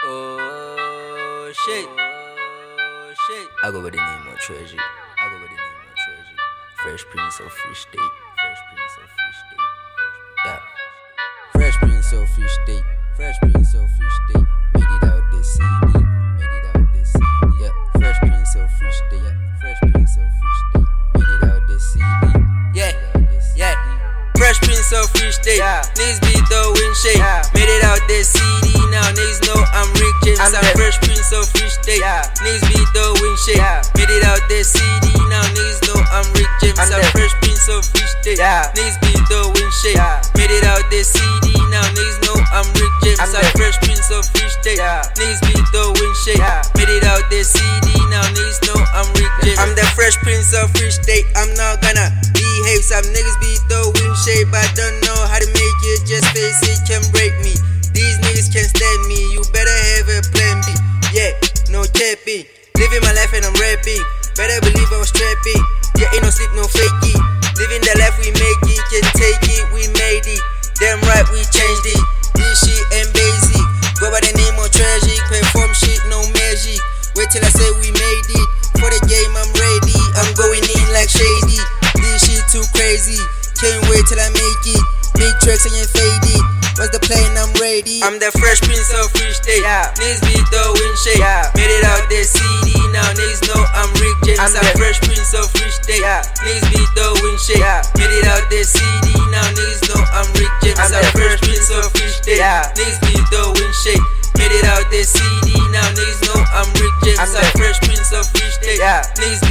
Oh shit. I go by the name of Treasure. Fresh Prince of Free State. Yeah. Fresh Prince of Free State. Made it out this CD. Yeah. Fresh Prince of Free State. Made it out this CD. Yeah. Fresh Prince of Free State. Niggas beat the wind shake. Made it out this CD. Now niggas know I'm Rick James. I'm Fresh Prince of Free State. Niggas beat the wind shake. Made it out this CD. Now niggas know I'm Rick James. I'm Fresh Prince of Free State. Niggas beat the wind shake. Made it out this CD. Now niggas know I'm Rick James. I'm Fresh Prince of Free State. Niggas beat the wind shake. Made it out this CD. Now niggas know I'm Rick James. I'm the Fresh Prince of Free State. I'm not gonna behave. Some niggas beat the wind shake, but don't know how to make it. Just face it, can break me. These niggas can't stand me. You better have a plan B. Yeah, no capping. Living my life and I'm rapping. Better believe I was trapping. Yeah, ain't no sleep, no fakey. Living the life we make it, can take it, we made it. Damn right, we changed it. This shit ain't basic. Go by the name of Tragic. Perform shit, no magic. Wait till I say we made it. For the game, I'm ready. I'm going in like Shady. This shit too crazy. Can't wait till I make it. Make tracks and you fade it. What's the plan? I'm ready. I'm the Fresh Prince of Free State. Niggas beat the wind shake. Made it out the CD. Now niggas know I'm Rick James. I'm the Fresh Prince of Free State. Niggas beat the wind shake. Made it out the CD. Now niggas know I'm Rick James. I'm the Fresh Prince of Free State. Niggas beat the wind shake. Made it out the CD. Now niggas know I'm Rick James. I'm the Fresh Prince of Free State. Niggas